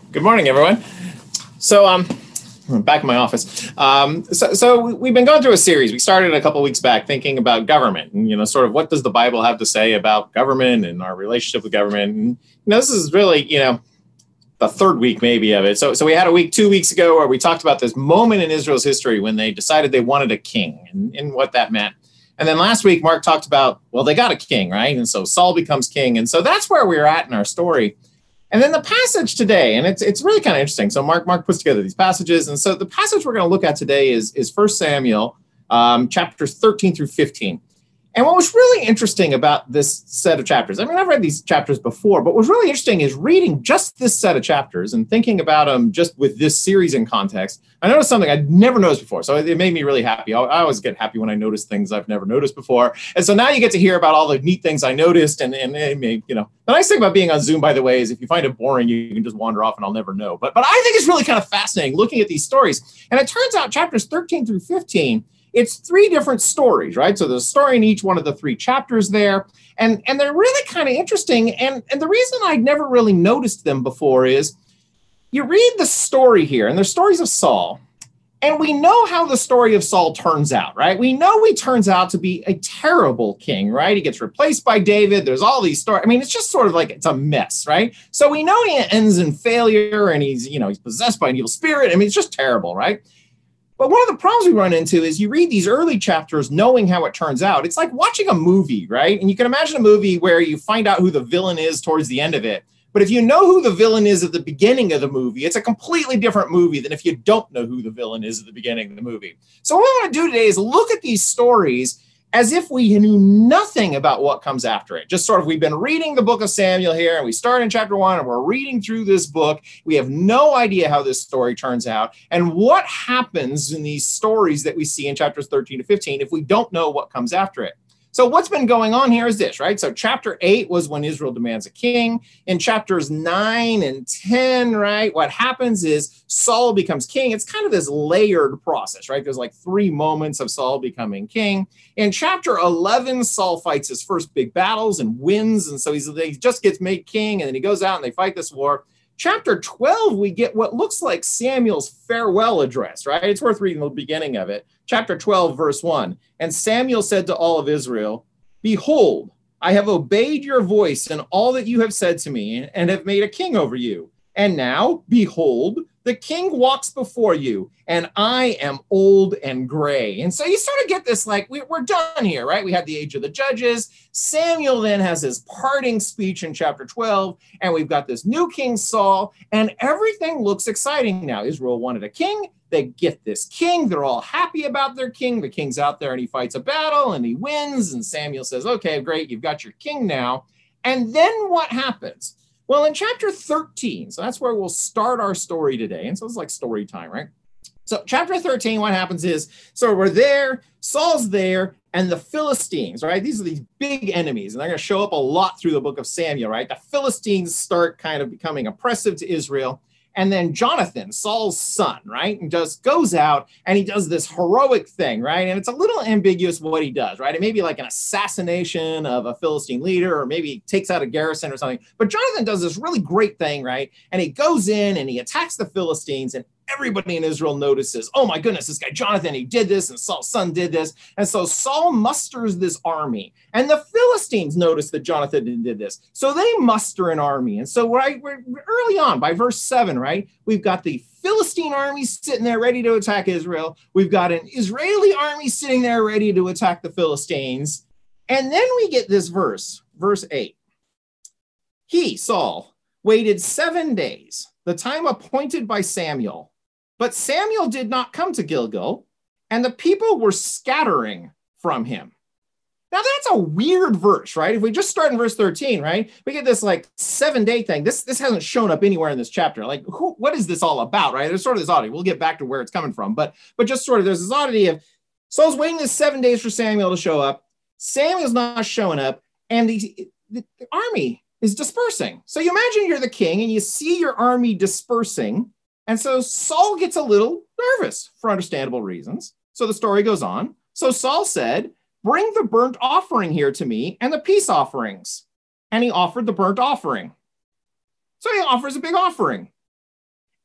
Good morning, everyone. So, I'm back in my office. So we've been going through a series. We started a couple weeks back thinking about government and, sort of what does the Bible have to say about government and our relationship with government. And, this is really, the third week maybe of it. So we had a week 2 weeks ago where we talked about this moment in Israel's history when they decided they wanted a king and what that meant. And then last week, Mark talked about, well, they got a king, right? And so Saul becomes king. And so that's where we're at in our story. And then the passage today, and it's really kind of interesting. So Mark puts together these passages. And so the passage we're going to look at today is 1 Samuel, chapters 13 through 15. And what was really interesting about this set of chapters, I mean, I've read these chapters before, but what was really interesting is reading just this set of chapters and thinking about them just with this series in context. I noticed something I'd never noticed before. So it made me really happy. I always get happy when I notice things I've never noticed before. And so now you get to hear about all the neat things I noticed. And the nice thing about being on Zoom, by the way, is if you find it boring, you can just wander off and I'll never know. But I think it's really kind of fascinating looking at these stories. And it turns out chapters 13 through 15, it's three different stories, right? So there's a story in each one of the three chapters there. And they're really kind of interesting. And the reason I'd never really noticed them before is you read the story here, and there's stories of Saul. And we know how the story of Saul turns out, right? We know he turns out to be a terrible king, right? He gets replaced by David. There's all these stories. I mean, it's just sort of like it's a mess, right? So we know he ends in failure and he's possessed by an evil spirit. I mean, it's just terrible, right? But one of the problems we run into is you read these early chapters knowing how it turns out. It's like watching a movie, right? And you can imagine a movie where you find out who the villain is towards the end of it. But if you know who the villain is at the beginning of the movie, it's a completely different movie than if you don't know who the villain is at the beginning of the movie. So what we want to do today is look at these stories as if we knew nothing about what comes after it. Just sort of, we've been reading the book of Samuel here, and we start in chapter 1, and we're reading through this book. We have no idea how this story turns out, and what happens in these stories that we see in chapters 13 to 15 if we don't know what comes after it. So what's been going on here is this, right? So chapter 8 was when Israel demands a king. In chapters 9 and 10, right, what happens is Saul becomes king. It's kind of this layered process, right? There's like 3 moments of Saul becoming king. In chapter 11, Saul fights his first big battles and wins. And so he just gets made king, and then he goes out and they fight this war. Chapter 12, we get what looks like Samuel's farewell address, right? It's worth reading the beginning of it. Chapter 12, verse 1. And Samuel said to all of Israel, "Behold, I have obeyed your voice and all that you have said to me, and have made a king over you. And now, behold, the king walks before you, and I am old and gray." And so you sort of get this, like, we're done here, right? We had the age of the judges. Samuel then has his parting speech in chapter 12, and we've got this new king, Saul, and everything looks exciting now. Israel wanted a king. They get this king. They're all happy about their king. The king's out there, and he fights a battle, and he wins. And Samuel says, okay, great, you've got your king now. And then what happens? Well, in chapter 13, so that's where we'll start our story today. And so it's like story time, right? So chapter 13, what happens is, so we're there, Saul's there, and the Philistines, right? These are these big enemies, and they're going to show up a lot through the book of Samuel, right? The Philistines start kind of becoming oppressive to Israel. And then Jonathan, Saul's son, right, and just goes out and he does this heroic thing, right? And it's a little ambiguous what he does, right? It may be like an assassination of a Philistine leader, or maybe he takes out a garrison or something. But Jonathan does this really great thing, right? And he goes in and he attacks the Philistines, and everybody in Israel notices, oh my goodness, this guy Jonathan, he did this, and Saul's son did this. And so Saul musters this army, and the Philistines notice that Jonathan did this. So they muster an army. And so we're early on, by verse 7, right, we've got the Philistine army sitting there ready to attack Israel. We've got an Israeli army sitting there ready to attack the Philistines. And then we get this verse 8. He, Saul, waited 7 days, the time appointed by Samuel. But Samuel did not come to Gilgal, and the people were scattering from him. Now that's a weird verse, right? If we just start in verse 13, right, we get this like 7-day thing. This hasn't shown up anywhere in this chapter. Like, what is this all about, right? There's sort of this oddity. We'll get back to where it's coming from, but just sort of there's this oddity of Saul's waiting this 7 days for Samuel to show up. Samuel's not showing up, and the army is dispersing. So you imagine you're the king, and you see your army dispersing. And so Saul gets a little nervous for understandable reasons. So the story goes on. So Saul said, "Bring the burnt offering here to me and the peace offerings." And he offered the burnt offering. So he offers a big offering.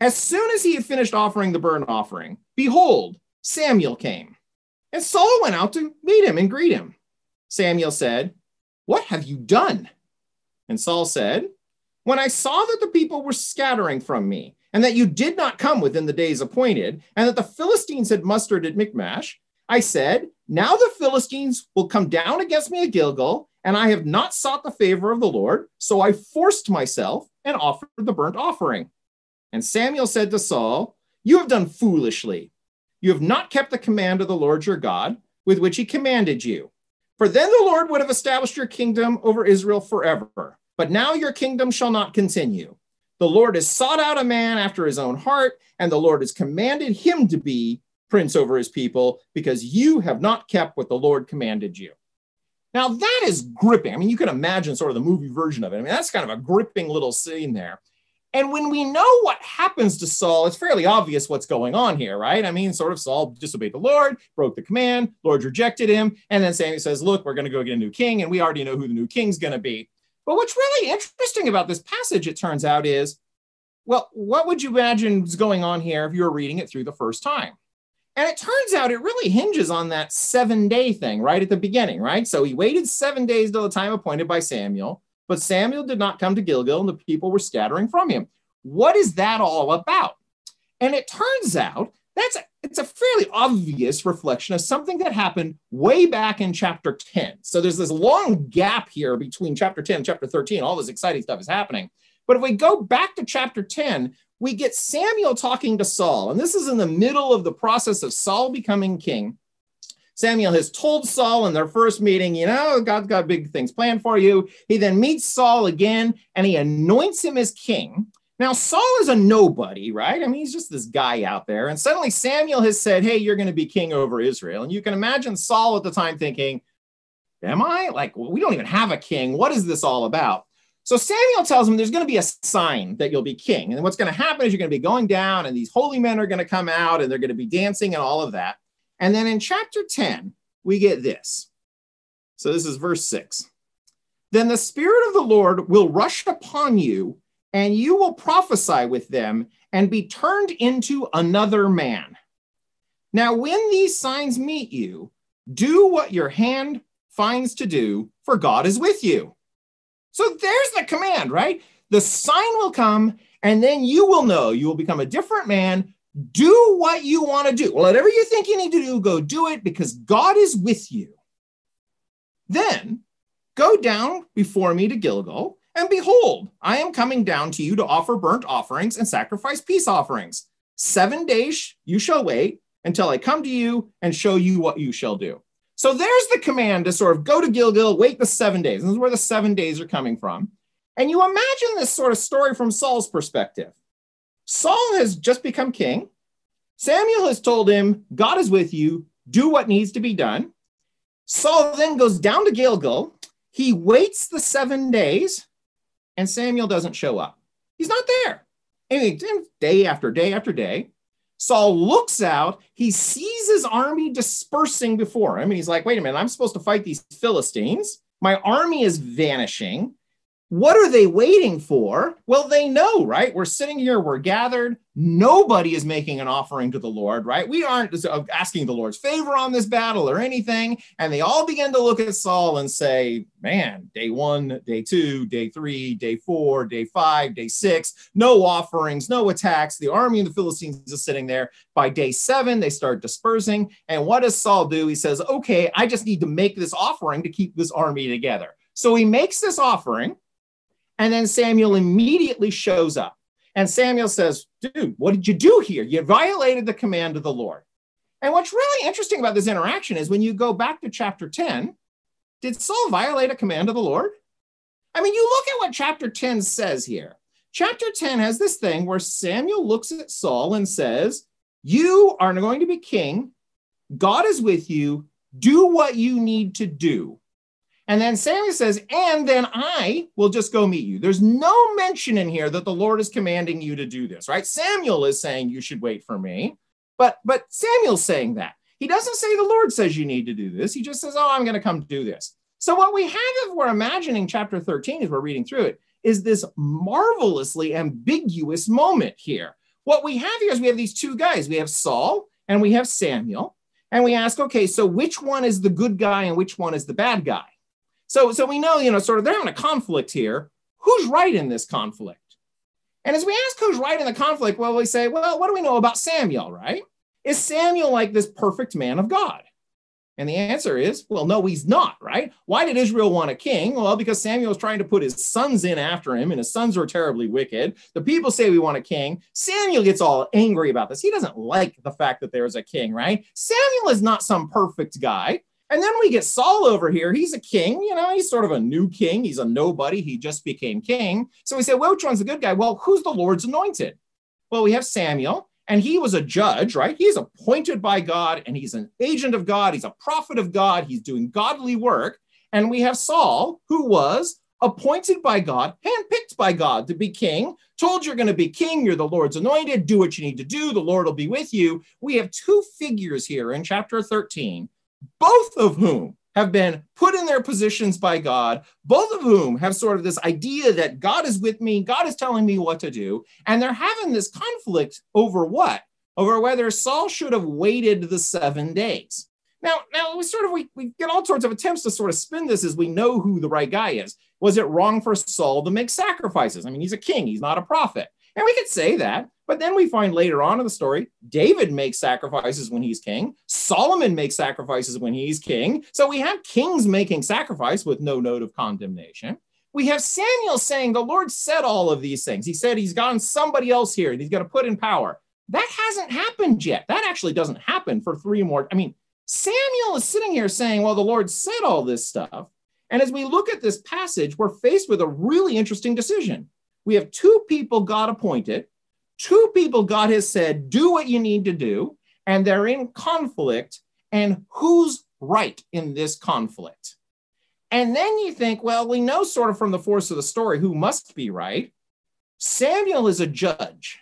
As soon as he had finished offering the burnt offering, behold, Samuel came. And Saul went out to meet him and greet him. Samuel said, "What have you done?" And Saul said, "When I saw that the people were scattering from me, and that you did not come within the days appointed, and that the Philistines had mustered at Michmash, I said, now the Philistines will come down against me at Gilgal, and I have not sought the favor of the Lord, so I forced myself and offered the burnt offering." And Samuel said to Saul, "You have done foolishly. You have not kept the command of the Lord your God, with which he commanded you. For then the Lord would have established your kingdom over Israel forever. But now your kingdom shall not continue. The Lord has sought out a man after his own heart, and the Lord has commanded him to be prince over his people, because you have not kept what the Lord commanded you." Now that is gripping. I mean, you can imagine sort of the movie version of it. I mean, that's kind of a gripping little scene there. And when we know what happens to Saul, it's fairly obvious what's going on here, right? I mean, sort of Saul disobeyed the Lord, broke the command, Lord rejected him, and then Samuel says, look, we're going to go get a new king, and we already know who the new king's going to be. But what's really interesting about this passage, it turns out, is, well, what would you imagine is going on here if you were reading it through the first time? And it turns out it really hinges on that 7-day thing right at the beginning, right? So he waited 7 days till the time appointed by Samuel, but Samuel did not come to Gilgal, and the people were scattering from him. What is that all about? And it turns out it's a fairly obvious reflection of something that happened way back in chapter 10. So there's this long gap here between chapter 10 and chapter 13. All this exciting stuff is happening. But if we go back to chapter 10, we get Samuel talking to Saul. And this is in the middle of the process of Saul becoming king. Samuel has told Saul in their first meeting, you know, God's got big things planned for you. He then meets Saul again, and he anoints him as king. Now, Saul is a nobody, right? I mean, he's just this guy out there. And suddenly Samuel has said, hey, you're going to be king over Israel. And you can imagine Saul at the time thinking, am I? Like, we don't even have a king. What is this all about? So Samuel tells him there's going to be a sign that you'll be king. And what's going to happen is you're going to be going down, and these holy men are going to come out, and they're going to be dancing and all of that. And then in chapter 10, we get this. So this is verse 6. Then the Spirit of the Lord will rush upon you, and you will prophesy with them and be turned into another man. Now, when these signs meet you, do what your hand finds to do, for God is with you. So there's the command, right? The sign will come, and then you will know. You will become a different man. Do what you want to do. Whatever you think you need to do, go do it, because God is with you. Then go down before me to Gilgal, and behold, I am coming down to you to offer burnt offerings and sacrifice peace offerings. 7 days you shall wait until I come to you and show you what you shall do. So there's the command to sort of go to Gilgal, wait the 7 days. And this is where the 7 days are coming from. And you imagine this sort of story from Saul's perspective. Saul has just become king. Samuel has told him, God is with you, do what needs to be done. Saul then goes down to Gilgal. He waits the 7 days, and Samuel doesn't show up. He's not there. And day after day after day, Saul looks out. He sees his army dispersing before him. And he's like, wait a minute, I'm supposed to fight these Philistines. My army is vanishing. What are they waiting for? Well, they know, right? We're sitting here, we're gathered. Nobody is making an offering to the Lord, right? We aren't asking the Lord's favor on this battle or anything. And they all begin to look at Saul and say, man, day 1, day 2, day 3, day 4, day 5, day 6, no offerings, no attacks. The army of the Philistines is sitting there. By day 7, they start dispersing. And what does Saul do? He says, okay, I just need to make this offering to keep this army together. So he makes this offering. And then Samuel immediately shows up. And Samuel says, dude, what did you do here? You violated the command of the Lord. And what's really interesting about this interaction is when you go back to chapter 10, did Saul violate a command of the Lord? I mean, you look at what chapter 10 says here. Chapter 10 has this thing where Samuel looks at Saul and says, you are going to be king. God is with you. Do what you need to do. And then Samuel says, and then I will just go meet you. There's no mention in here that the Lord is commanding you to do this, right? Samuel is saying you should wait for me, but Samuel's saying that. He doesn't say the Lord says you need to do this. He just says, oh, I'm going to come do this. So what we have, if we're imagining chapter 13 as we're reading through it, is this marvelously ambiguous moment here what we have here is we have these two guys. We have Saul and we have Samuel. And we ask, okay, so which one is the good guy and which one is the bad guy? So we know, sort of they're in a conflict here. Who's right in this conflict? And as we ask who's right in the conflict, well, we say, well, what do we know about Samuel, right? Is Samuel like this perfect man of God? And the answer is, well, no, he's not, right? Why did Israel want a king? Well, because Samuel was trying to put his sons in after him, and his sons were terribly wicked. The people say we want a king. Samuel gets all angry about this. He doesn't like the fact that there's a king, right? Samuel is not some perfect guy. And then we get Saul over here. He's a king, he's sort of a new king. He's a nobody. He just became king. So we say, well, which one's the good guy? Well, who's the Lord's anointed? Well, we have Samuel. And he was a judge, right? He's appointed by God, and he's an agent of God. He's a prophet of God. He's doing godly work. And we have Saul, who was appointed by God, handpicked by God to be king, told you're going to be king. You're the Lord's anointed. Do what you need to do. The Lord will be with you. We have two figures here in chapter 13, both of whom have been put in their positions by God, both of whom have sort of this idea that God is with me, God is telling me what to do, and they're having this conflict over what? Over whether Saul should have waited the 7 days. Now we get all sorts of attempts to sort of spin this as we know who the right guy is. Was it wrong for Saul to make sacrifices? I mean, he's a king, he's not a prophet. And we could say that, but then we find later on in the story, David makes sacrifices when he's king. Solomon makes sacrifices when he's king. So we have kings making sacrifice with no note of condemnation. We have Samuel saying, the Lord said all of these things. He said he's gotten somebody else here and he's going to put in power. That hasn't happened yet. That actually doesn't happen for 3 more. I mean, Samuel is sitting here saying, well, the Lord said all this stuff. And as we look at this passage, we're faced with a really interesting decision. We have 2 people God appointed, 2 people God has said, do what you need to do, and they're in conflict. And who's right in this conflict? And then you think, well, we know sort of from the force of the story who must be right. Samuel is a judge.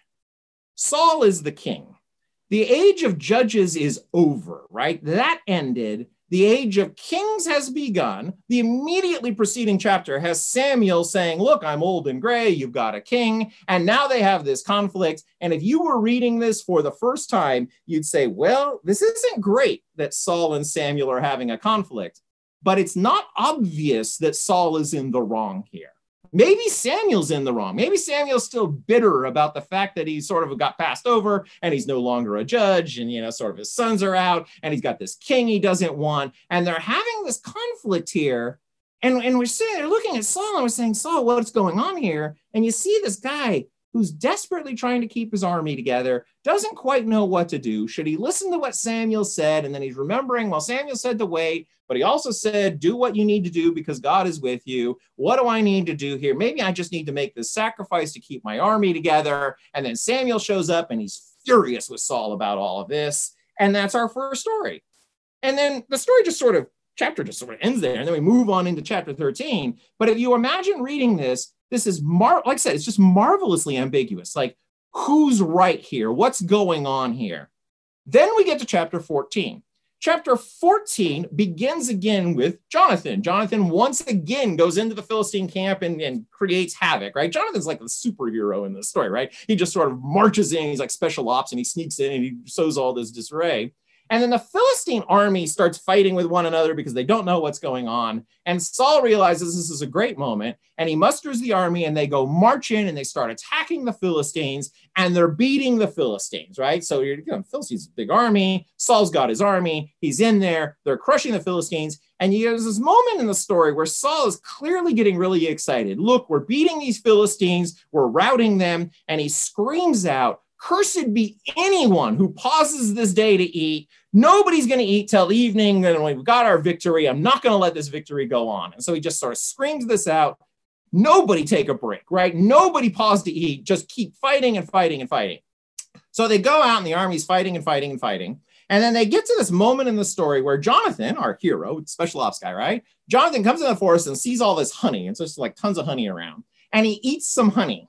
Saul is the king. The age of judges is over, right? That ended. The age of kings has begun. The immediately preceding chapter has Samuel saying, look, I'm old and gray. You've got a king. And now they have this conflict. And if you were reading this for the first time, you'd say, well, this isn't great that Saul and Samuel are having a conflict, but it's not obvious that Saul is in the wrong here. Maybe Samuel's in the wrong. Maybe Samuel's still bitter about the fact that he sort of got passed over and he's no longer a judge and, sort of his sons are out and he's got this king he doesn't want. And they're having this conflict here. And we're sitting there looking at Saul and we're saying, Saul, what's going on here? And you see this guy who's desperately trying to keep his army together, doesn't quite know what to do. Should he listen to what Samuel said? And then he's remembering, well, Samuel said to wait, but he also said, do what you need to do because God is with you. What do I need to do here? Maybe I just need to make this sacrifice to keep my army together. And then Samuel shows up and he's furious with Saul about all of this. And that's our first story. And then the story chapter just sort of ends there. And then we move on into chapter 13. But if you imagine reading this, this is, like I said, it's just marvelously ambiguous. Like, who's right here? What's going on here? Then we get to chapter 14. Chapter 14 begins again with Jonathan. Jonathan once again goes into the Philistine camp and creates havoc, right? Jonathan's like the superhero in this story, right? He just sort of marches in, he's like special ops, and he sneaks in and he sows all this disarray. And then the Philistine army starts fighting with one another because they don't know what's going on. And Saul realizes this is a great moment, and he musters the army, and they go march in, and they start attacking the Philistines, and they're beating the Philistines, right? So Philistines, big army. Saul's got his army. He's in there. They're crushing the Philistines. And there's this moment in the story where Saul is clearly getting really excited. Look, we're beating these Philistines. We're routing them. And he screams out, "Cursed be anyone who pauses this day to eat. Nobody's going to eat till evening. And we've got our victory. I'm not going to let this victory go on." And so he just sort of screams this out. Nobody take a break, right? Nobody pause to eat. Just keep fighting and fighting and fighting. So they go out and the army's fighting and fighting and fighting. And then they get to this moment in the story where Jonathan, our hero, special ops guy, right? Jonathan comes in the forest and sees all this honey. It's just like tons of honey around. And he eats some honey.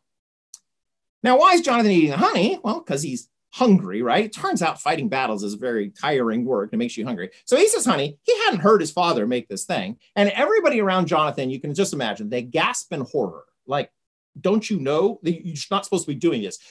Now, why is Jonathan eating the honey? Well, because he's hungry, right? It turns out fighting battles is very tiring work. It makes you hungry. So he eats his honey. He hadn't heard his father make this thing. And everybody around Jonathan, you can just imagine, they gasp in horror. Like, don't you know that you're not supposed to be doing this?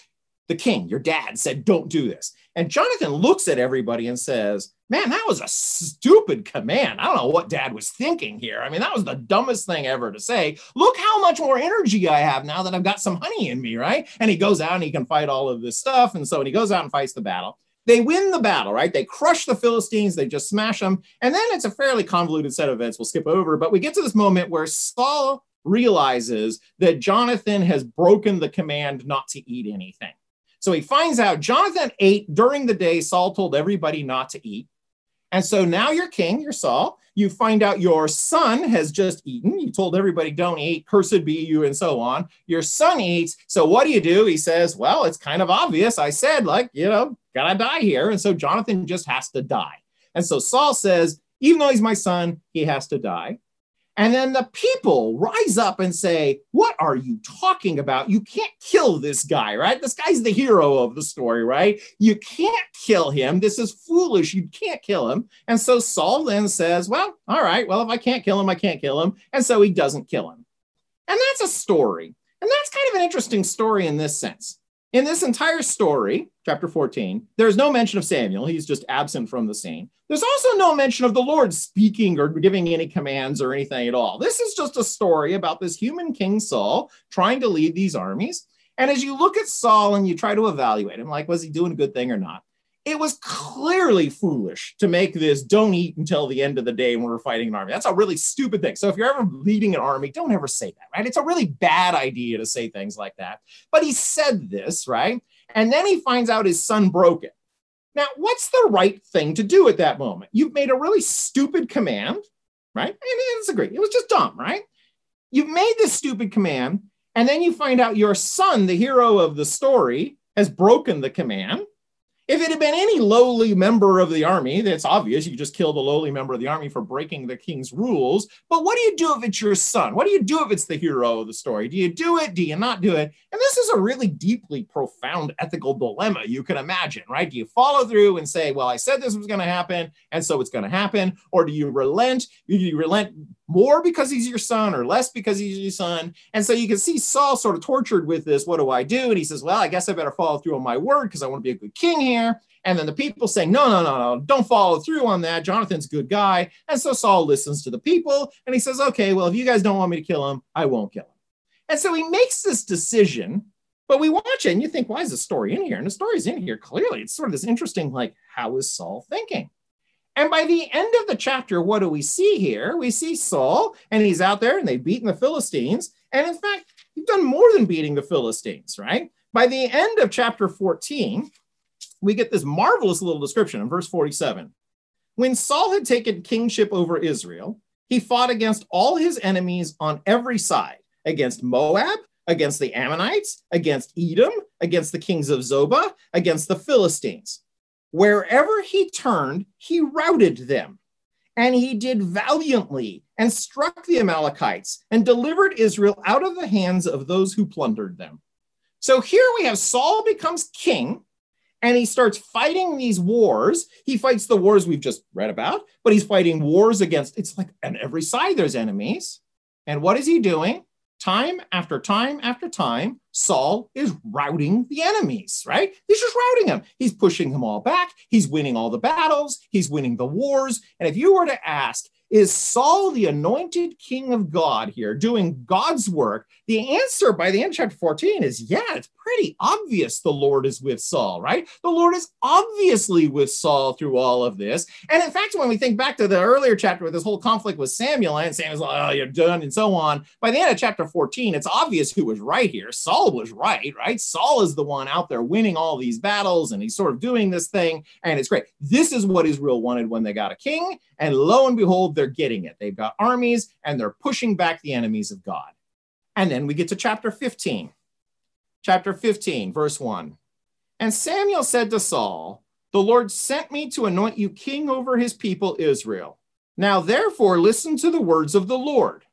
The king, your dad, said, don't do this. And Jonathan looks at everybody and says, man, that was a stupid command. I don't know what dad was thinking here. I mean, that was the dumbest thing ever to say. Look how much more energy I have now that I've got some honey in me, right? And he goes out and he can fight all of this stuff. And so when he goes out and fights the battle, they win the battle, right? They crush the Philistines. They just smash them. And then it's a fairly convoluted set of events we'll skip over. But we get to this moment where Saul realizes that Jonathan has broken the command not to eat anything. So he finds out Jonathan ate during the day. Saul told everybody not to eat. And so now you're king, you're Saul. You find out your son has just eaten. You told everybody don't eat, cursed be you, and so on. Your son eats. So what do? He says, well, it's kind of obvious. I said, gotta die here. And so Jonathan just has to die. And so Saul says, even though he's my son, he has to die. And then the people rise up and say, what are you talking about? You can't kill this guy, right? This guy's the hero of the story, right? You can't kill him. This is foolish. You can't kill him. And so Saul then says, well, all right, well, if I can't kill him, I can't kill him. And so he doesn't kill him. And that's a story. And that's kind of an interesting story in this sense. In this entire story, chapter 14, there's no mention of Samuel. He's just absent from the scene. There's also no mention of the Lord speaking or giving any commands or anything at all. This is just a story about this human king Saul trying to lead these armies. And as you look at Saul and you try to evaluate him, like, was he doing a good thing or not? It was clearly foolish to make this don't eat until the end of the day when we're fighting an army. That's a really stupid thing. So if you're ever leading an army, don't ever say that, right? It's a really bad idea to say things like that. But he said this, right? And then he finds out his son broke it. Now, what's the right thing to do at that moment? You've made a really stupid command, right? I mean, it's agree. It was just dumb, right? You've made this stupid command, and then you find out your son, the hero of the story, has broken the command. If it had been any lowly member of the army, that's obvious. You just killed a lowly member of the army for breaking the king's rules. But what do you do if it's your son? What do you do if it's the hero of the story? Do you do it? Do you not do it? And this is a really deeply profound ethical dilemma you can imagine, right? Do you follow through and say, well, I said this was going to happen, and so it's going to happen? Or do you relent? Do you relent more because he's your son or less because he's your son? And so you can see Saul sort of tortured with this. What do I do? And he says, well, I guess I better follow through on my word because I want to be a good king here. And then the people saying, no, don't follow through on that. Jonathan's a good guy. And so Saul listens to the people and he says, okay, well, if you guys don't want me to kill him, I won't kill him. And so he makes this decision, but we watch it and you think, why is the story in here? And the story's in here clearly. It's sort of this interesting, like, how is Saul thinking? And by the end of the chapter, what do we see here? We see Saul, and he's out there, and they've beaten the Philistines. And in fact, he's done more than beating the Philistines, right? By the end of chapter 14, we get this marvelous little description in verse 47. When Saul had taken kingship over Israel, he fought against all his enemies on every side, against Moab, against the Ammonites, against Edom, against the kings of Zobah, against the Philistines. Wherever he turned, he routed them. And he did valiantly and struck the Amalekites and delivered Israel out of the hands of those who plundered them. So here we have Saul becomes king, and he starts fighting these wars. He fights the wars we've just read about, but he's fighting wars against, it's like on every side there's enemies. And what is he doing? Time after time after time, Saul is routing the enemies, right? He's just routing them. He's pushing them all back. He's winning all the battles. He's winning the wars. And if you were to ask, is Saul the anointed king of God here doing God's work? The answer by the end of chapter 14 is, yeah, it's pretty obvious the Lord is with Saul, right? The Lord is obviously with Saul through all of this. And in fact, when we think back to the earlier chapter with this whole conflict with Samuel, and Samuel's like, oh, you're done, and so on. By the end of chapter 14, it's obvious who was right here. Saul was right? Saul is the one out there winning all these battles, and he's sort of doing this thing, and it's great. This is what Israel wanted when they got a king, and lo and behold, they're getting it. They've got armies, and they're pushing back the enemies of God. And then we get to chapter 15. Chapter 15, verse 1. And Samuel said to Saul, the Lord sent me to anoint you king over his people Israel. Now therefore listen to the words of the Lord.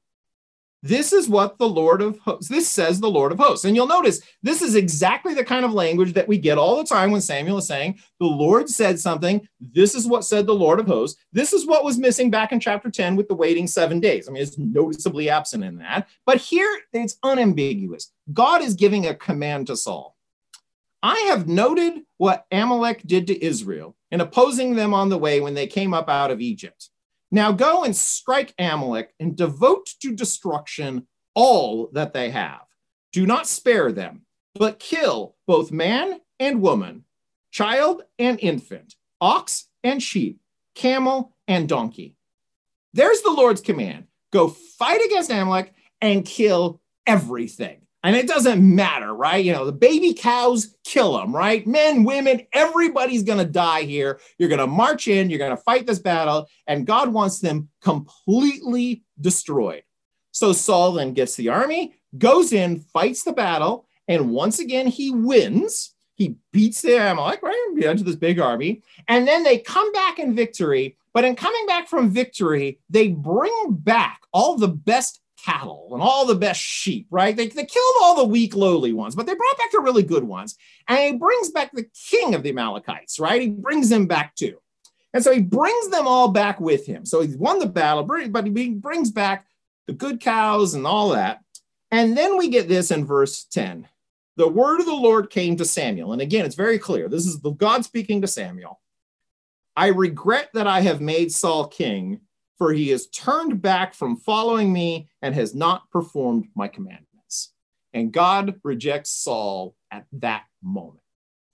This is what the Lord of hosts, this says the Lord of hosts. And you'll notice this is exactly the kind of language that we get all the time when Samuel is saying, the Lord said something. This is what said the Lord of hosts. This is what was missing back in chapter 10 with the waiting 7 days. I mean, it's noticeably absent in that. But here it's unambiguous. God is giving a command to Saul. I have noted what Amalek did to Israel in opposing them on the way when they came up out of Egypt. Now go and strike Amalek and devote to destruction all that they have. Do not spare them, but kill both man and woman, child and infant, ox and sheep, camel and donkey. There's the Lord's command. Go fight against Amalek and kill everything. And it doesn't matter, right? You know, the baby cows, kill them, right? Men, women, everybody's going to die here. You're going to march in, you're going to fight this battle, and God wants them completely destroyed. So Saul then gets the army, goes in, fights the battle, and once again, he wins. He beats the Amalek, right? Into this big army. And then they come back in victory. But in coming back from victory, they bring back all the best cattle and all the best sheep, right? They killed all the weak, lowly ones, but they brought back the really good ones. And he brings back the king of the Amalekites, right? He brings them back too. And so he brings them all back with him. So he's won the battle, but he brings back the good cows and all that. And then we get this in verse 10. The word of the Lord came to Samuel. And again, it's very clear. This is the God speaking to Samuel. I regret that I have made Saul king, for he has turned back from following me and has not performed my commandments. And God rejects Saul at that moment.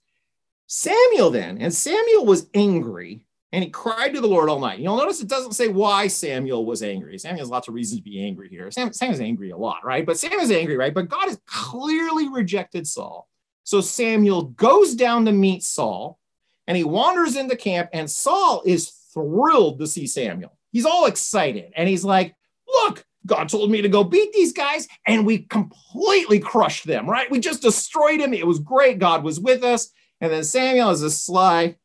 Samuel was angry, and he cried to the Lord all night. You'll notice it doesn't say why Samuel was angry. Samuel has lots of reasons to be angry here. Samuel's angry a lot, right? But Samuel's angry, right? But God has clearly rejected Saul. So Samuel goes down to meet Saul, and he wanders into camp, and Saul is thrilled to see Samuel. He's all excited, and he's like, look, God told me to go beat these guys, and we completely crushed them, right? We just destroyed him. It was great. God was with us. And then Samuel is a sly,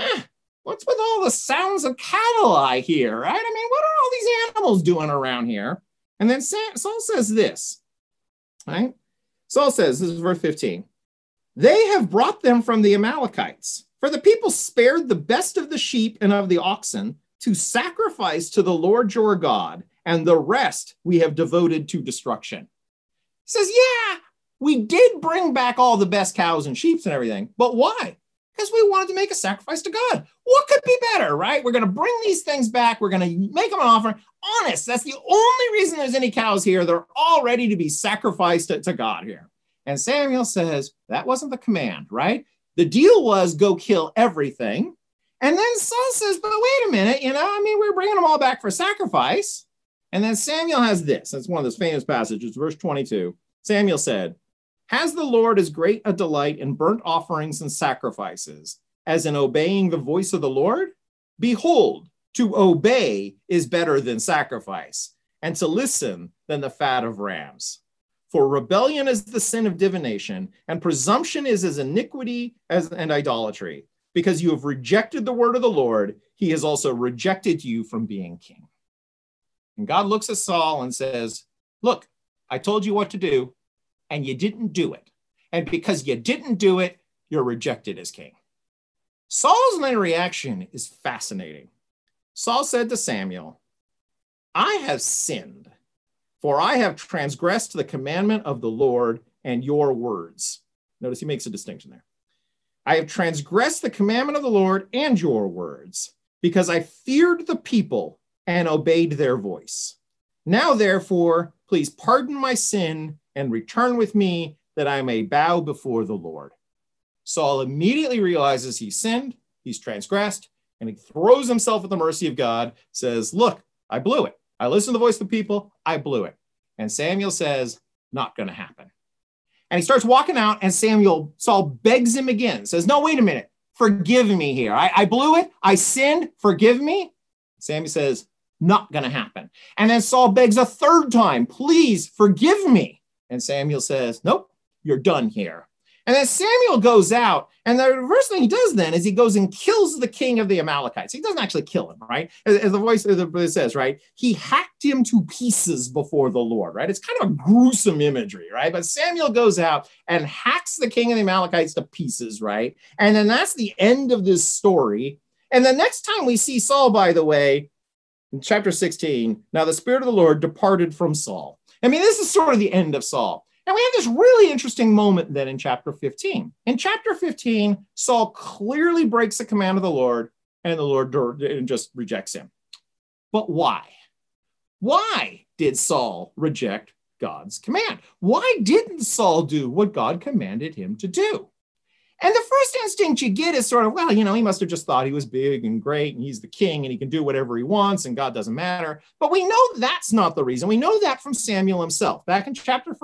what's with all the sounds of cattle I hear, right? I mean, what are all these animals doing around here? And then Saul says this, right? Saul says, this is verse 15, they have brought them from the Amalekites, for the people spared the best of the sheep and of the oxen to sacrifice to the Lord your God, and the rest we have devoted to destruction. He says, yeah, we did bring back all the best cows and sheep and everything, but why? Because we wanted to make a sacrifice to God. What could be better, right? We're going to bring these things back. We're going to make them an offering. Honest, that's the only reason there's any cows here. They're all ready to be sacrificed to God here. And Samuel says, that wasn't the command, right? The deal was go kill everything. And then Saul says, but wait a minute, we're bringing them all back for sacrifice. And then Samuel has this. That's one of those famous passages, verse 22. Samuel said, has the Lord as great a delight in burnt offerings and sacrifices as in obeying the voice of the Lord? Behold, to obey is better than sacrifice, and to listen than the fat of rams. For rebellion is the sin of divination, and presumption is as iniquity and idolatry. Because you have rejected the word of the Lord, he has also rejected you from being king. And God looks at Saul and says, look, I told you what to do, and you didn't do it. And because you didn't do it, you're rejected as king. Saul's then reaction is fascinating. Saul said to Samuel, I have sinned, for I have transgressed the commandment of the Lord and your words. Notice he makes a distinction there. I have transgressed the commandment of the Lord and your words, because I feared the people and obeyed their voice. Now, therefore, please pardon my sin and return with me that I may bow before the Lord. Saul immediately realizes he's sinned, he's transgressed, and he throws himself at the mercy of God, says, look, I blew it. I listened to the voice of the people, I blew it. And Samuel says, not going to happen. And he starts walking out, and Saul begs him again, says, no, wait a minute. Forgive me here. I blew it. I sinned. Forgive me. Samuel says, not going to happen. And then Saul begs a third time, please forgive me. And Samuel says, nope, you're done here. And then Samuel goes out, and the first thing he does then is he goes and kills the king of the Amalekites. He doesn't actually kill him, right? As the voice of the says, right? He hacked him to pieces before the Lord, right? It's kind of a gruesome imagery, right? But Samuel goes out and hacks the king of the Amalekites to pieces, right? And then that's the end of this story. And the next time we see Saul, by the way, in chapter 16, now the Spirit of the Lord departed from Saul. I mean, this is sort of the end of Saul. And we have this really interesting moment then in chapter 15. In chapter 15, Saul clearly breaks the command of the Lord, and the Lord just rejects him. But why? Why did Saul reject God's command? Why didn't Saul do what God commanded him to do? And the first instinct you get is sort of, well, he must have just thought he was big and great and he's the king and he can do whatever he wants and God doesn't matter. But we know that's not the reason. We know that from Samuel himself. Back in chapter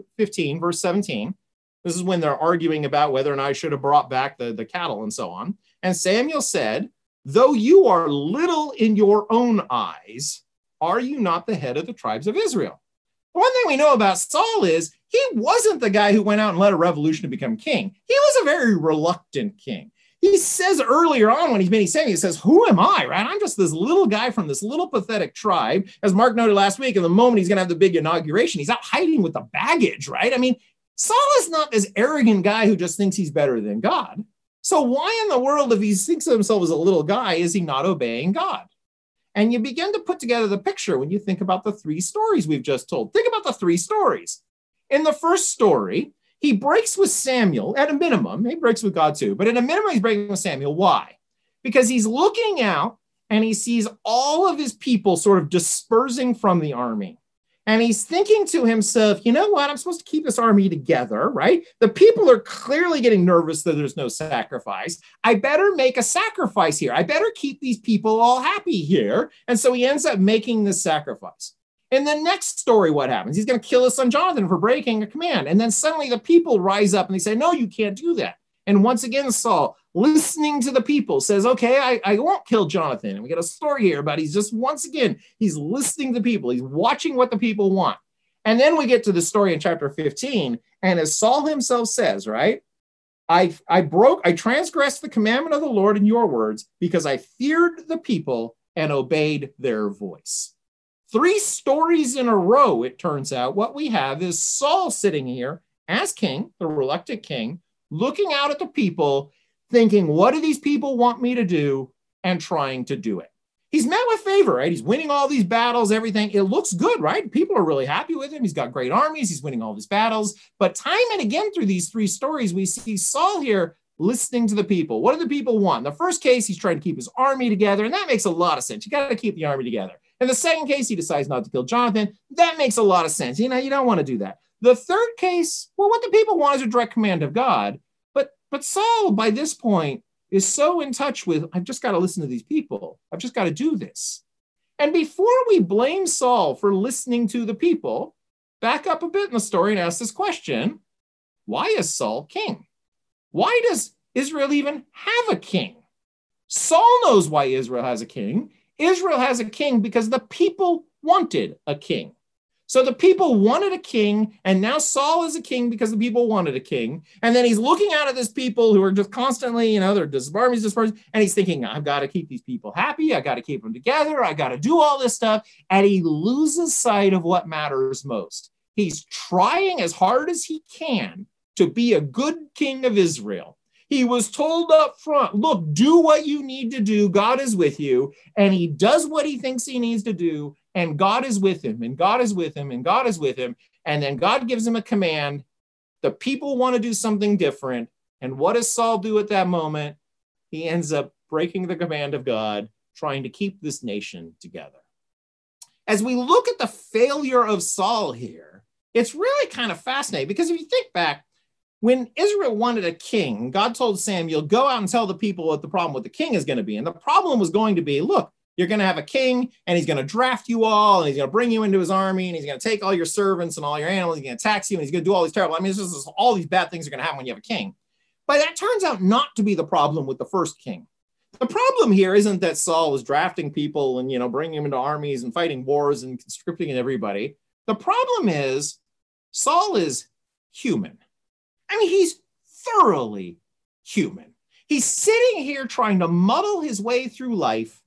15, verse 17, this is when they're arguing about whether or not I should have brought back the cattle and so on. And Samuel said, though you are little in your own eyes, are you not the head of the tribes of Israel? One thing we know about Saul is he wasn't the guy who went out and led a revolution to become king. He was a very reluctant king. He says earlier on when he's meeting Samuel, he says, who am I, right? I'm just this little guy from this little pathetic tribe. As Mark noted last week, in the moment he's going to have the big inauguration, he's out hiding with the baggage, right? I mean, Saul is not this arrogant guy who just thinks he's better than God. So why in the world, if he thinks of himself as a little guy, is he not obeying God? And you begin to put together the picture when you think about the three stories we've just told. Think about the three stories. In the first story, he breaks with Samuel at a minimum. He breaks with God too, but at a minimum, he's breaking with Samuel. Why? Because he's looking out and he sees all of his people sort of dispersing from the army. And he's thinking to himself, you know what? I'm supposed to keep this army together, right? The people are clearly getting nervous that there's no sacrifice. I better make a sacrifice here. I better keep these people all happy here. And so he ends up making this sacrifice. In the next story, what happens? He's going to kill his son Jonathan for breaking a command. And then suddenly the people rise up and they say, no, you can't do that. And once again, Saul, listening to the people, says, okay, I won't kill Jonathan. And we get a story here about he's just, once again, he's listening to people. He's watching what the people want. And then we get to the story in chapter 15. And as Saul himself says, right, I transgressed the commandment of the Lord in your words because I feared the people and obeyed their voice. 3 stories in a row, it turns out, what we have is Saul sitting here as king, the reluctant king, looking out at the people, thinking, what do these people want me to do, and trying to do it. He's met with favor, right? He's winning all these battles, everything. It looks good, right? People are really happy with him. He's got great armies. He's winning all these battles. But time and again through these 3 stories, we see Saul here listening to the people. What do the people want? In the first case, he's trying to keep his army together, and that makes a lot of sense. You got to keep the army together. In the second case, he decides not to kill Jonathan. That makes a lot of sense. You don't want to do that. The third case, well, what the people want is a direct command of God. But Saul, by this point, is so in touch with, I've just got to listen to these people. I've just got to do this. And before we blame Saul for listening to the people, back up a bit in the story and ask this question: why is Saul king? Why does Israel even have a king? Saul knows why Israel has a king. Israel has a king because the people wanted a king. So the people wanted a king, and now Saul is a king because the people wanted a king. And then he's looking out at these people who are just constantly, they're dispersed, and he's thinking, I've got to keep these people happy. I got to keep them together. I got to do all this stuff. And he loses sight of what matters most. He's trying as hard as he can to be a good king of Israel. He was told up front, look, do what you need to do. God is with you. And he does what he thinks he needs to do. And God is with him, and God is with him, and God is with him. And then God gives him a command. The people want to do something different. And what does Saul do at that moment? He ends up breaking the command of God, trying to keep this nation together. As we look at the failure of Saul here, it's really kind of fascinating, because if you think back, when Israel wanted a king, God told Samuel, go out and tell the people what the problem with the king is going to be. And the problem was going to be, look, you're going to have a king, and he's going to draft you all, and he's going to bring you into his army, and he's going to take all your servants and all your animals. He's going to tax you, and he's going to do all these terrible. It's just all these bad things are going to happen when you have a king. But that turns out not to be the problem with the first king. The problem here isn't that Saul was drafting people and bringing them into armies and fighting wars and conscripting everybody. The problem is Saul is human. I mean, he's thoroughly human. He's sitting here trying to muddle his way through life.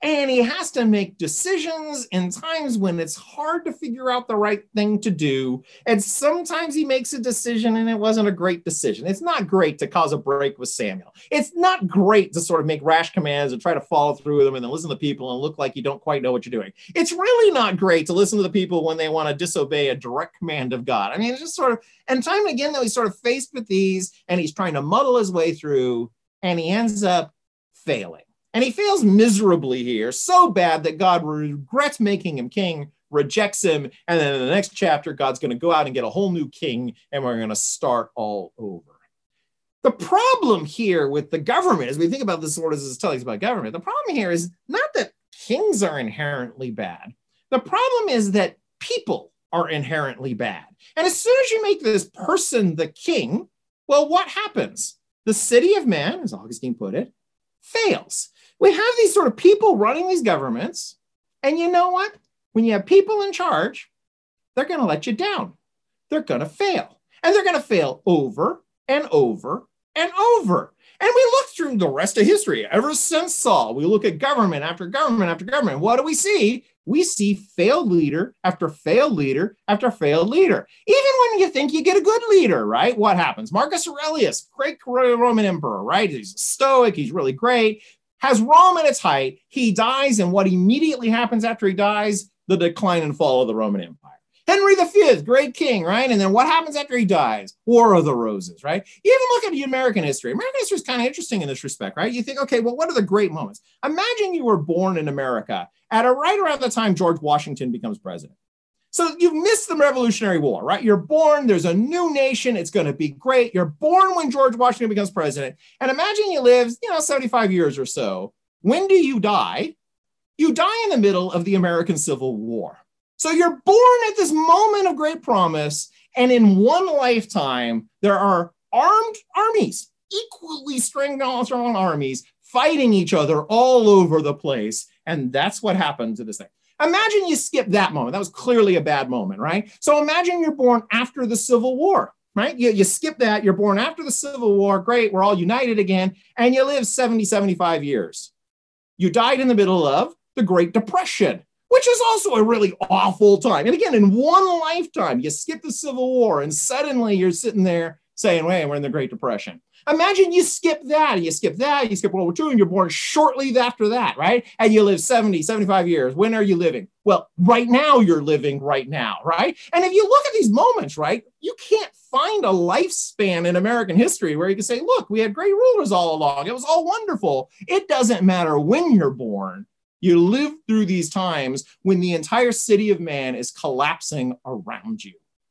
And he has to make decisions in times when it's hard to figure out the right thing to do. And sometimes he makes a decision and it wasn't a great decision. It's not great to cause a break with Samuel. It's not great to sort of make rash commands and try to follow through with them and then listen to people and look like you don't quite know what you're doing. It's really not great to listen to the people when they want to disobey a direct command of God. I mean, it's just sort of, and time and again, though, he's sort of faced with these and he's trying to muddle his way through and he ends up failing. And he fails miserably here, so bad that God regrets making him king, rejects him, and then in the next chapter, God's going to go out and get a whole new king, and we're going to start all over. The problem here with the government, as we think about this, sort of as telling us about government, the problem here is not that kings are inherently bad. The problem is that people are inherently bad. And as soon as you make this person the king, well, what happens? The city of man, as Augustine put it, fails. We have these sort of people running these governments, and you know what? When you have people in charge, they're going to let you down. They're going to fail. And they're going to fail over and over and over. And we look through the rest of history. Ever since Saul, we look at government after government after government. What do we see? We see failed leader after failed leader after failed leader. Even when you think you get a good leader, right? What happens? Marcus Aurelius, great Roman emperor, right? He's a Stoic. He's really great. Has Rome at its height. He dies, and what immediately happens after he dies? The decline and fall of the Roman Empire. Henry V, great king, right? And then what happens after he dies? War of the Roses, right? You even look at American history. American history is kind of interesting in this respect, right? You think, okay, well, what are the great moments? Imagine you were born in America at right around the time George Washington becomes president. So you've missed the Revolutionary War, right? You're born, there's a new nation, it's going to be great. You're born when George Washington becomes president. And imagine you live, 75 years or so. When do you die? You die in the middle of the American Civil War. So you're born at this moment of great promise, and in one lifetime, there are armed armies, equally strong armies, fighting each other all over the place. And that's what happened to this thing. Imagine you skip that moment. That was clearly a bad moment, right? So imagine you're born after the Civil War, right? You skip that. You're born after the Civil War. Great. We're all united again. And you live 70, 75 years. You died in the middle of the Great Depression, which is also a really awful time. And again, in one lifetime, you skip the Civil War and suddenly you're sitting there saying, wait, we're in the Great Depression. Imagine you skip that, and you skip that, you skip World War II, and you're born shortly after that, right? And you live 70, 75 years. When are you living? Well, right now you're living right now, right? And if you look at these moments, right, you can't find a lifespan in American history where you can say, look, we had great rulers all along. It was all wonderful. It doesn't matter when you're born. You live through these times when the entire city of man is collapsing around you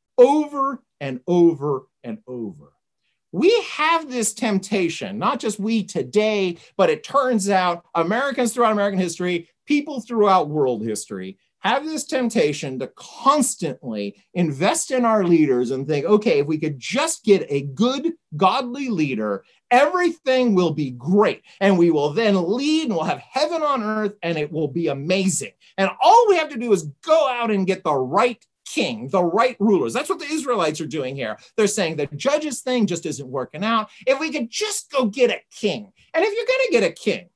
over and over and over. We have this temptation, not just we today, but it turns out Americans throughout American history, people throughout world history, have this temptation to constantly invest in our leaders and think, okay, if we could just get a good, godly leader, everything will be great. And we will then lead and we'll have heaven on earth and it will be amazing. And all we have to do is go out and get the right king, the right rulers. That's what the Israelites are doing here. They're saying the judges thing just isn't working out. If we could just go get a king. And if you're going to get a king,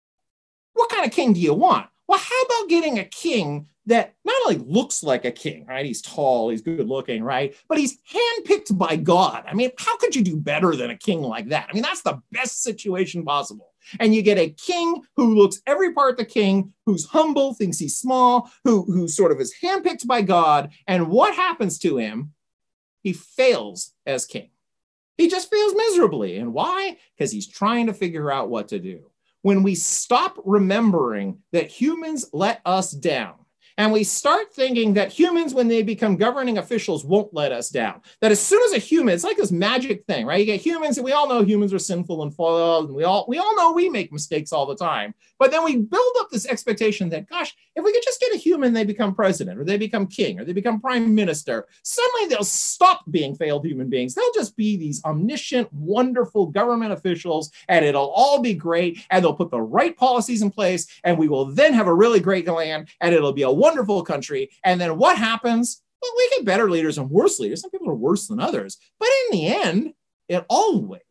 what kind of king do you want? Well, how about getting a king that not only looks like a king, right? He's tall, he's good looking, right? But he's handpicked by God. I mean, how could you do better than a king like that? I mean, that's the best situation possible. And you get a king who looks every part the king, who's humble, thinks he's small, who sort of is handpicked by God. And what happens to him? He fails as king. He just fails miserably. And why? Because he's trying to figure out what to do. When we stop remembering that humans let us down, and we start thinking that humans, when they become governing officials, won't let us down. That as soon as a human, it's like this magic thing, right? You get humans, and we all know humans are sinful and flawed, and we all know we make mistakes all the time. But then we build up this expectation that, gosh, if we could just get a human, they become president, or they become king, or they become prime minister, suddenly they'll stop being failed human beings. They'll just be these omniscient, wonderful government officials, and it'll all be great, and they'll put the right policies in place, and we will then have a really great land, and it'll be a wonderful country. And then what happens? Well, we get better leaders and worse leaders. Some people are worse than others. But in the end, it always,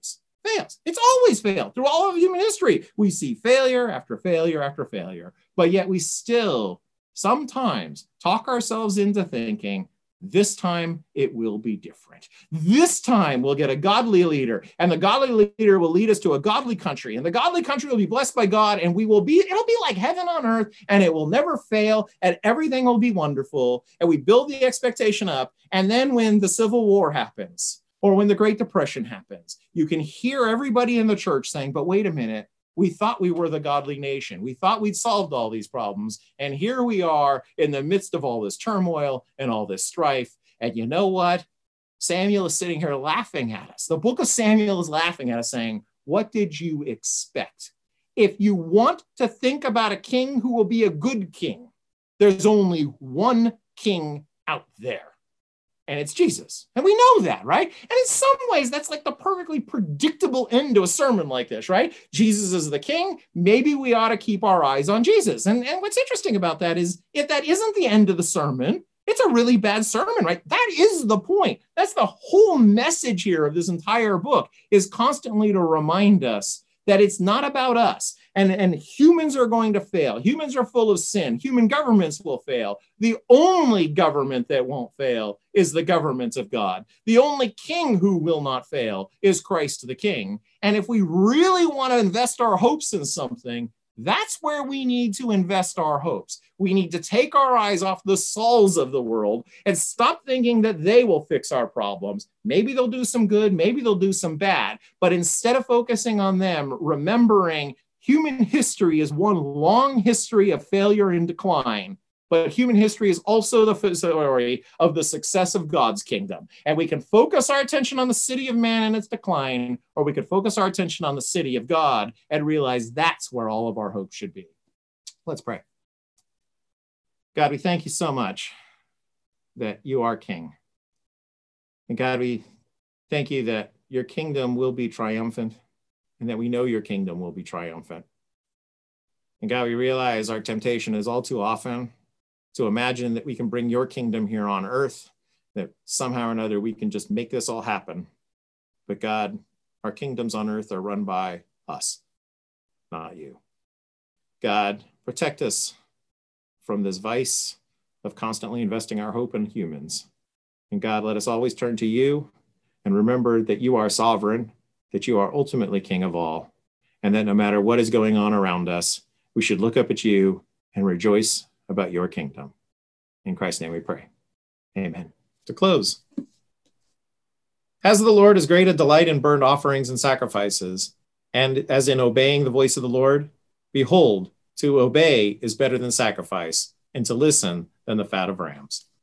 fails. It's always failed. Through all of human history, we see failure after failure after failure, but yet we still sometimes talk ourselves into thinking, this time it will be different. This time we'll get a godly leader, and the godly leader will lead us to a godly country, and the godly country will be blessed by God, and it'll be like heaven on earth, and it will never fail, and everything will be wonderful. And we build the expectation up. And then when the Civil War happens, or when the Great Depression happens, you can hear everybody in the church saying, but wait a minute, we thought we were the godly nation. We thought we'd solved all these problems. And here we are in the midst of all this turmoil and all this strife. And you know what? Samuel is sitting here laughing at us. The book of Samuel is laughing at us saying, what did you expect? If you want to think about a king who will be a good king, there's only one king out there. And it's Jesus. And we know that, right? And in some ways, that's like the perfectly predictable end to a sermon like this, right? Jesus is the king. Maybe we ought to keep our eyes on Jesus. And what's interesting about that is if that isn't the end of the sermon, it's a really bad sermon, right? That is the point. That's the whole message here of this entire book, is constantly to remind us that it's not about us. And humans are going to fail. Humans are full of sin. Human governments will fail. The only government that won't fail is the government of God. The only king who will not fail is Christ the King. And if we really want to invest our hopes in something, that's where we need to invest our hopes. We need to take our eyes off the Sauls of the world and stop thinking that they will fix our problems. Maybe they'll do some good, maybe they'll do some bad. But instead of focusing on them, remembering human history is one long history of failure and decline, but human history is also the story of the success of God's kingdom. And we can focus our attention on the city of man and its decline, or we could focus our attention on the city of God and realize that's where all of our hope should be. Let's pray. God, we thank you so much that you are King. And God, we thank you that your kingdom will be triumphant, and that we know your kingdom will be triumphant. And God, we realize our temptation is all too often to imagine that we can bring your kingdom here on earth, that somehow or another we can just make this all happen. But God, our kingdoms on earth are run by us, not you. God, protect us from this vice of constantly investing our hope in humans. And God, let us always turn to you and remember that you are sovereign, that you are ultimately King of all, and that no matter what is going on around us, we should look up at you and rejoice about your kingdom. In Christ's name we pray. Amen. To close, as the Lord is great a delight in burnt offerings and sacrifices, and as in obeying the voice of the Lord, behold, to obey is better than sacrifice, and to listen than the fat of rams.